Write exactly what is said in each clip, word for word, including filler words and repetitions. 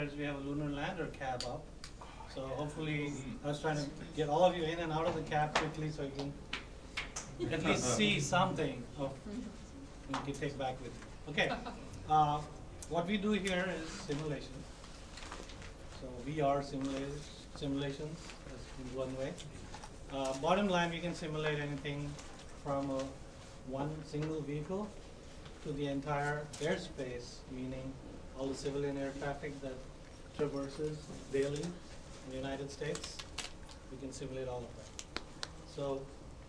We have a lunar lander cab up. So hopefully, I was trying to get all of you in and out of the cab quickly so you can at least see something of you can take back with you. Okay, uh, what we do here is simulation. So V R simulators, simulations is one way. Uh, bottom line, we can simulate anything from a, one single vehicle to the entire airspace, meaning all the civilian air traffic that traverses daily in the United States. We can simulate all of that. So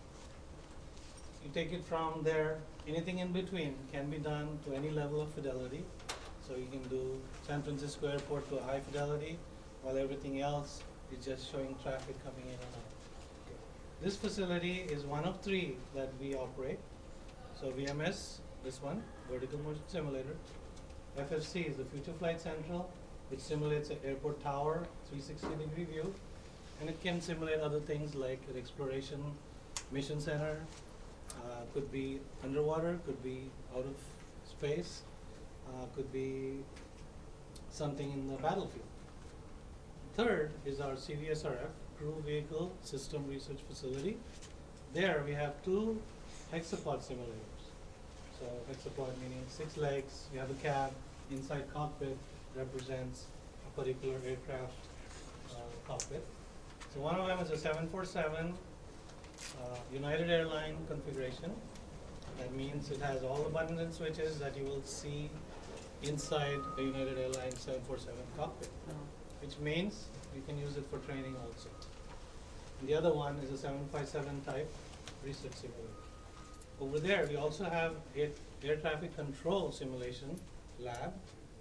you take it from there, anything in between can be done to any level of fidelity. So you can do San Francisco Airport to a high fidelity, while everything else is just showing traffic coming in and out. Okay. This facility is one of three that we operate. So V M S, this one, Vertical Motion Simulator. F F C is the Future Flight Central, which simulates an airport tower, three sixty degree view. And it can simulate other things like an exploration mission center, uh, could be underwater, could be out of space, uh, could be something in the battlefield. Third is our C V S R F, Crew Vehicle System Research Facility. There we have two hexapod simulators. So hexapod meaning six legs, you have a cab, inside cockpit represents a particular aircraft uh, cockpit. So one of them is a seven forty-seven uh, United Airline configuration. That means it has all the buttons and switches that you will see inside a United Airlines seven forty-seven cockpit, which means you can use it for training also. And the other one is a seven fifty-seven type research simulator. Over there, we also have air, air traffic control simulation lab.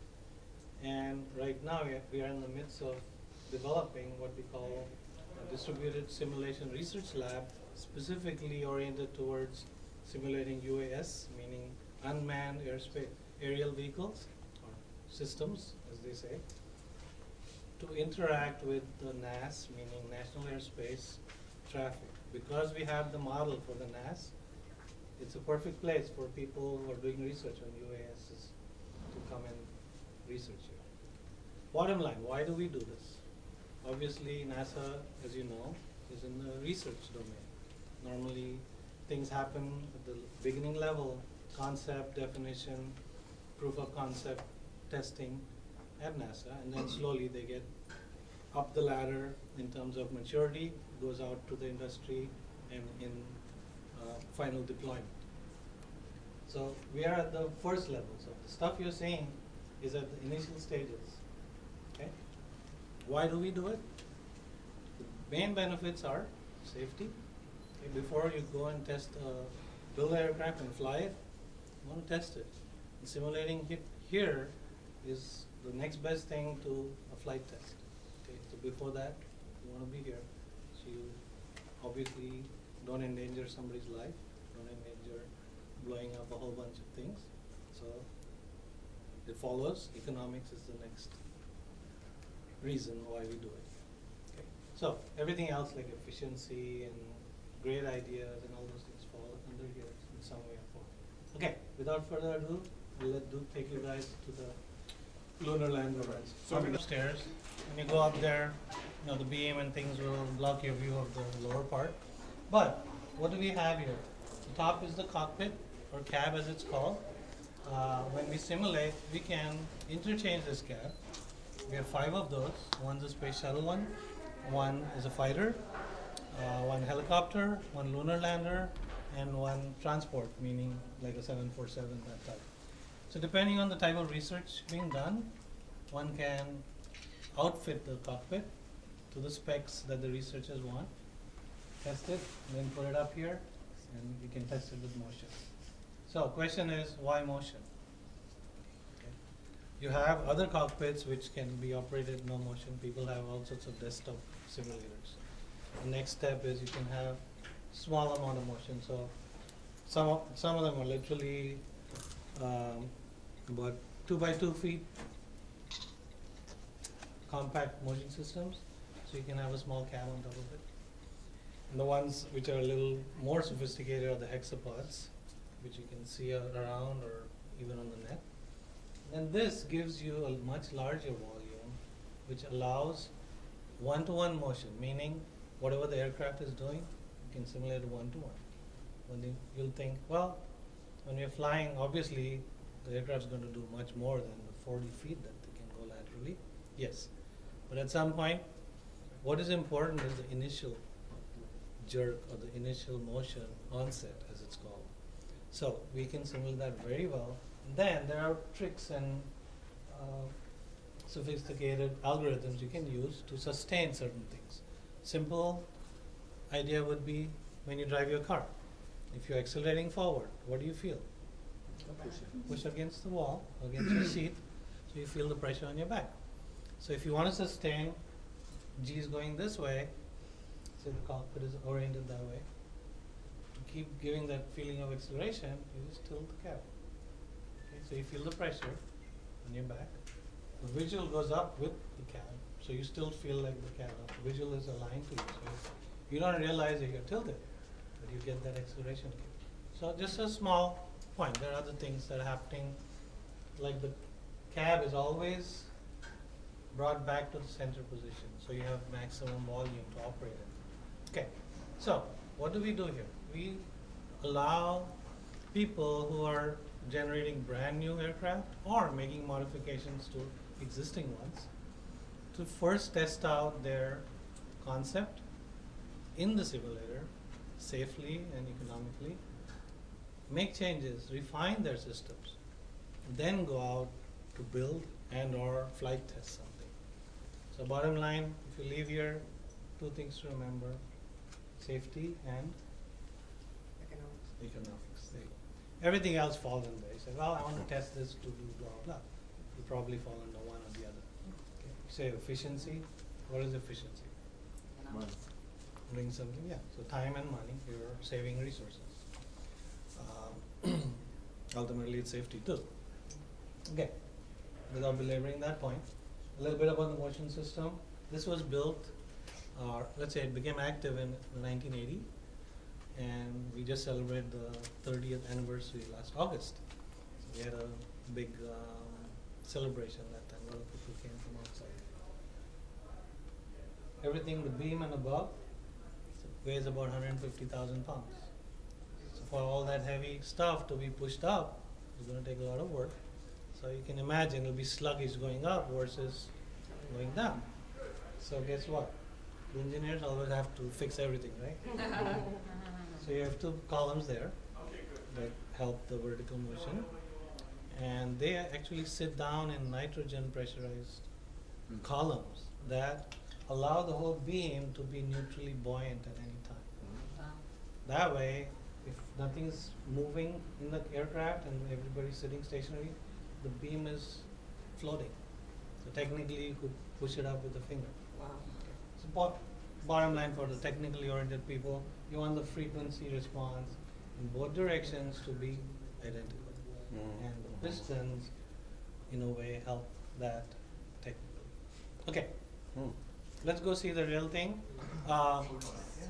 And right now, we are, we are in the midst of developing what we call a distributed simulation research lab, specifically oriented towards simulating U A S, meaning unmanned airspace, aerial vehicles, or systems, as they say, to interact with the N A S, meaning National Airspace Traffic. Because we have the model for the N A S, it's a perfect place for people who are doing research on U A Ss to come and research here. Bottom line, why do we do this? Obviously, NASA, as you know, is in the research domain. Normally, things happen at the beginning level, concept, definition, proof of concept, testing at NASA, and then slowly they get up the ladder in terms of maturity, goes out to the industry, and in uh, final deployment. So we are at the first level. So the stuff you're seeing is at the initial stages. Okay? Why do we do it? The main benefits are safety. Okay, before you go and test, uh, build an aircraft and fly it, you want to test it. And simulating it here is the next best thing to a flight test. Okay, so before that, you want to be here. So you obviously don't endanger somebody's life, don't endanger blowing up a whole bunch of things. So it follows, economics is the next reason why we do it. Okay. So everything else like efficiency and great ideas and all those things fall under here in some way or form. Okay, without further ado, we'll let Duke take you guys to the lunar lander. So upstairs, when you go up there, you know, the beam and things will block your view of the lower part. But what do we have here? The top is the cockpit, or cab as it's called. Uh, when we simulate, we can interchange this cab. We have five of those. One's a space shuttle one, one is a fighter, uh, one helicopter, one lunar lander, and one transport, meaning like a seven forty-seven, that type. So depending on the type of research being done, one can outfit the cockpit to the specs that the researchers want, test it, and then put it up here, and we can test it with motion. So question is, why motion? Okay. You have other cockpits which can be operated no motion. People have all sorts of desktop simulators. The next step is you can have small amount of motion. So some of, some of them are literally um, about two by two feet compact motion systems. So you can have a small cab on top of it. And the ones which are a little more sophisticated are the hexapods, which you can see around or even on the net. And this gives you a much larger volume which allows one-to-one motion, meaning whatever the aircraft is doing, you can simulate one-to-one. When you, you'll think, well, when you're flying, obviously the aircraft's going to do much more than the forty feet that they can go laterally. Yes, but at some point, what is important is the initial jerk or the initial motion onset, as it's called. So we can simulate that very well. And then there are tricks and uh, sophisticated algorithms you can use to sustain certain things. Simple idea would be when you drive your car. If you're accelerating forward, what do you feel? Push against the wall, against your seat, so you feel the pressure on your back. So if you want to sustain, G is going this way, say the cockpit is oriented that way. To keep giving that feeling of acceleration, you just tilt the cab. Okay, so you feel the pressure on your back. The visual goes up with the cab, so you still feel like the cab. The visual is aligned to you, so you don't realize that you're tilted, but you get that acceleration kick. So just a small point. There are other things that are happening, like the cab is always brought back to the center position, so you have maximum volume to operate in. Okay, so what do we do here? We allow people who are generating brand new aircraft or making modifications to existing ones to first test out their concept in the simulator safely and economically, make changes, refine their systems, then go out to build and or flight test something. So bottom line, if you leave here, two things to remember: safety and Economics. economics. There you go. Everything else falls in there. You say, well, I want to test this to do blah, blah. You probably fall under one or the other. Okay. You say efficiency. What is efficiency? Economics. Doing something, yeah. So time and money, you're saving resources. Um, ultimately, it's safety too. Okay. Without belaboring that point, a little bit about the motion system. This was built, uh, let's say it became active in nineteen eighty, and we just celebrated the thirtieth anniversary last August. So we had a big um, celebration that time. A lot of people came from outside. Everything, the beam and above, weighs about one hundred fifty thousand pounds. So for all that heavy stuff to be pushed up, it's going to take a lot of work. So you can imagine it'll be sluggish going up versus going down. So guess what? The engineers always have to fix everything, right? So you have two columns there that help the vertical motion. And they actually sit down in nitrogen pressurized mm. columns that allow the whole beam to be neutrally buoyant at any time. Wow. That way, if nothing's moving in the aircraft and everybody's sitting stationary, the beam is floating. So technically, you could push it up with a finger. Wow. So bo bottom line for the technically oriented people, you want the frequency response in both directions to be identical. Mm. And the pistons, in a way, help that technically. Okay. Mm. Let's go see the real thing. Uh,